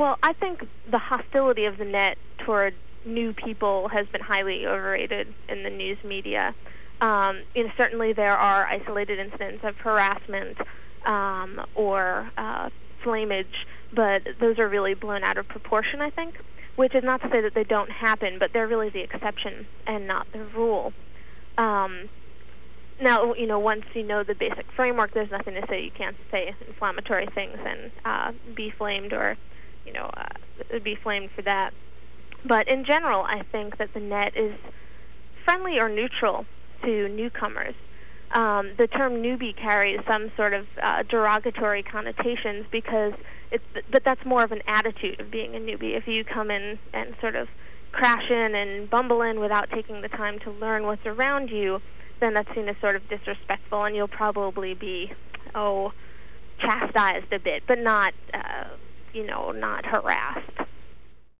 Well, I think the hostility of the net toward new people has been highly overrated in the news media. Certainly there are isolated incidents of harassment or flamage, but those are really blown out of proportion, I think, which is not to say that they don't happen, but they're really the exception and not the rule. Now, once you know the basic framework, there's nothing to say you can't say inflammatory things and be flamed or, be flamed for that. But in general, I think that the net is friendly or neutral to newcomers. The term newbie carries some sort of derogatory connotations but that's more of an attitude of being a newbie. If you come in and sort of crash in and bumble in without taking the time to learn what's around you, then that's seen as sort of disrespectful, and you'll probably be, chastised a bit, but not, not harassed.